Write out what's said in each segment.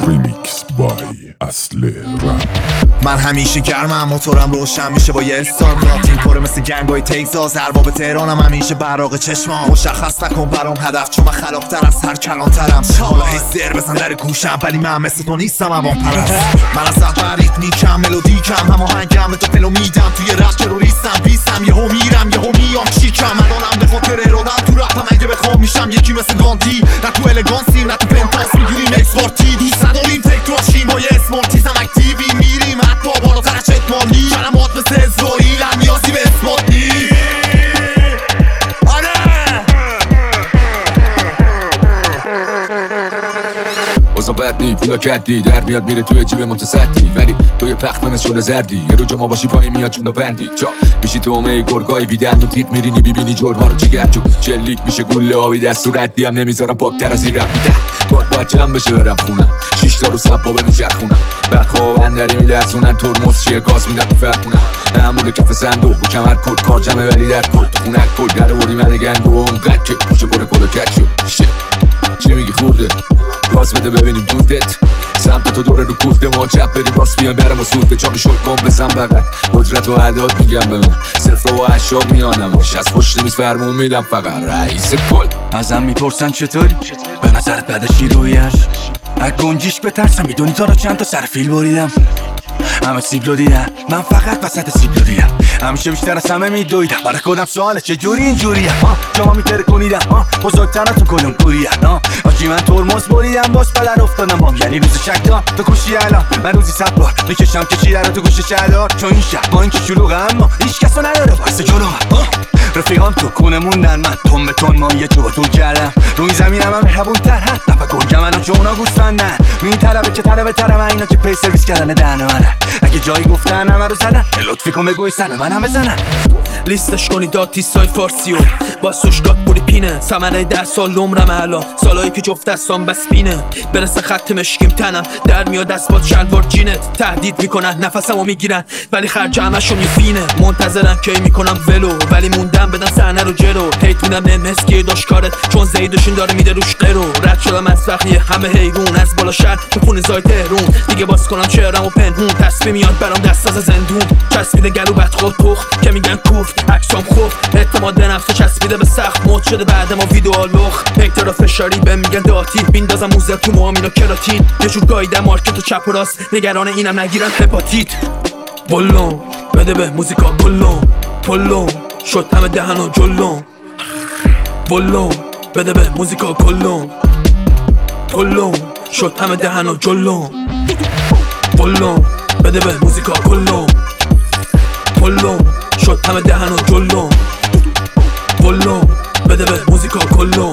ریمیکس بای اصل رپ. من همیشه گرمم، موتورم روشن میشه با یه استارت. این پره مثل گنگای تگزاس، ارباب تهرانم همیشه براق چشمام. مشخص نکن برام هدف، چون من خلاق‌تر از هر کلانترم. حالا هی سر بزن در گوشم، ولی من مثل تو نیستم عوام پرست. من از اول ریتمیکم، ملودیکم، هماهنگم، به تو پلو میدم. توی رپ تروریستم، بیستم، یهو میرم یهو میام چیکم. من به خاطر ارادم تو رپم اگه بخوام میشم یکی مثل گاندی. نه تو الگانسی نه تو پنتاس، میگیریم اکسپارتی. دوست نداریم تک راشیم با یه اسمارتیزم اکتیوی میریم حتی بالاتر از چتمالی. کلمات مثل اسرائیل هم نیازی به اثبات نی. اوزا بد نی پولا کدی در میاد میره توی جیب متصدی، ولی توی پخت من از شل زردی. یه رو جا ما باشی پایی میاد چون بندی جا میشی تو همه گرگای بیدن و تیت میرینی ببینی جورها رو چیگر جو چلیک میشه گوله آبی دست و ردی هم نمیذارم پاکتر از این رپ میدن. باید جمع بشه برم خونم 6 تا رو سبا بمیشه خونم. بخواب اندری میدرسونن ترمز چیه گاز میدن تو فرقونم. همون کف صندوق و کمر کل کار جمعه ولی در کل تو خونک کل گره بردی من گنگو هم قد که پوشه بره کل کک شد. چی میگی خورده؟ راز بده ببینیم دودت سمت تو دوره رو کوفته ما چپ بریم راست بیان برم و سوفته چاقی شد کن بزن بقید قدرت و عداد میگم به من صرف و اشاب میانم باش از پشت میز فرمون میدم فقط رئیس کل. ازم میپرسن چطوری؟ به نظرت بعدشی رویش از گنجیش بترسم میدونی تا رو چند تا سر فیل بریدم. همه سیبلو دیدم من فقط وسط سیبلو دیدم. همیشه بیشتر از همه میدویدم برای خودم سواله چجوری اینجوریم شما میتره کنیدم بزرگتراتون کدوم پوریم آجی من ترمز بریدم باز بدر افتادم یعنی روز شک دار تو کشی الان من روزی 100 بار میکشم کشیدن رو تو گوش شهردار. چون این شهر با این که شلوغه اما هیچ کسو نداره واسه جلو رفیقام تو کونه موندن من تون به تون ما یه جو با طول کردم روی زمینم هم مهربون تر هست نفع گرگم منو چون اونا گوستندن روی این طربه که طربه ترم اینا که پی سرویس کردن دهن منه. اگه جایی گفتن همه رو زدن لطفی کن بگوی سن من هم بزنن. لیستش کنی داد تیستای فارسی و با سوشگات بوری پینه سمنه 10 سال نمرم الان سالایی که جفت دستان بس بینه برسه خط مشکیم تنم در میاد دست باد شلوار جینت تهدید میکنن نفسمو میگیرن ولی خرج همشون یه فینه منتظرن کی میکنم ولو ولی موندم بدن صحنه رو جلو هیت میدم نمسکی داشت کارت چون زیدشون داره میده روش قرو رد شدم از وقیه همه حیرون از بالا شهر تو خونه زای تهرون دیگه باز کنم شعرم و پنهون تصفیه میاد برام دست از زندون چسبیده گلو بد خود پخ که میگن کوفت عکسام خوف اعتماد به نفس چسبیده به سخت مود شده بعد ما ویدیو لخ هیترا فشاری بهم میگن داتی بیندازم موزه تو موام اینا کراتین یه جور گاییدم مارکت و چپ و راست نگران اینم نگیرن هپاتیت بلون بده به موزیکا گلون پلون شد همه دهن و جلون بلون بده به موزیکا گلون پلون شد همه دهن و جلون بلون بده به موزیکا گلون پلون شد همه دهن و جلون بلون بده به موزیکا گلون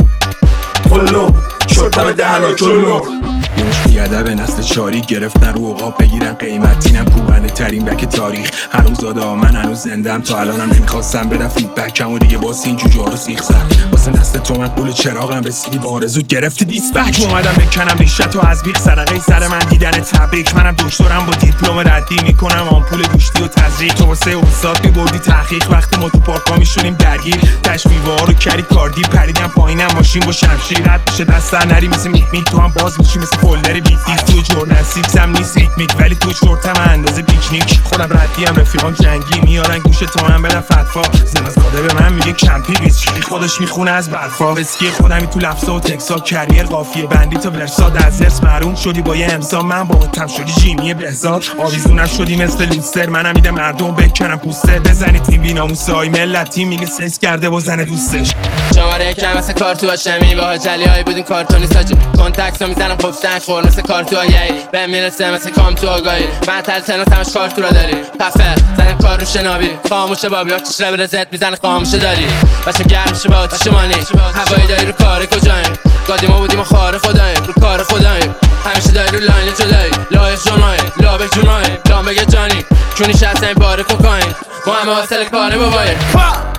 پلون شد همه دهن و جلون. یوش بیادب نسل چاری گرفتن رو عقاب بگیرن قیمتینم کوبنده ترین بک تاریخ هنوز داده من هنوز زندم تا الانم نمیخواستم بدم فیدبکم و دیگه واسه این جوجه ها رو سیخ زد واسه نسل تو من قول چراغم رسیدی با آرزو گرفتی دیسپک اومدم بکنم ریشت و از بیخ صدقه سر من دیدن تبریک منم دکترم با دیپلم ردی میکنم آمپول گوشتی و تزریق تو واسه استاد میبردی تحقیق وقتی ما تو پارکا میشونیم درگیر تشمیوها رو کردی کاردی پریدم پایینم ماشین با شمشیر رد میشه دست نری مثل میک تو هم باز میشی مثل فولدر بیتیک تو جورنالیستم نیست ریتمیک ولی تو شورتم اندازه پیکنیک خودم ردیم رفیقام جنگی میارن گوش تو هم بدن فتوا زمزاده به من میگه کمپی ریسکی خودش میخونه از برفا اسکی خودمی تو لفظا و تکسا کریر قافیه بندی تا ورساد از ارس محروم شدی با یه امضا من با تم شدی جیمی بهزاد آویزونم شدی مثل لوستر منم میدم مردم بکنم پوستر بزنید تیم بیناموسای ملتی میگه سنس کرده با زن دوستش شماره کم مثل کارتو هاشمی با جلی های بودین کارتونی ساجی کنتکس رو میزنم خفتن خور مثل کارتو هایی به میرسه مثل کام تو آگاهی من تل تناس همش کارتو را داری خفه زنم کار رو شنابی خاموشه بابی ها چش رب رزت میزنه خاموشه داری بچه گرم شه با آتیش مانی هوایی داری رو کار کجاییم گادی ما بودیم و خار خداییم رو کار خداییم همیشه داری رو لاین جدایی لای جونایی لا به جونایی لا بگه جانی چونی شهست این بار کوکاین ما همه حاصل کاره باباییم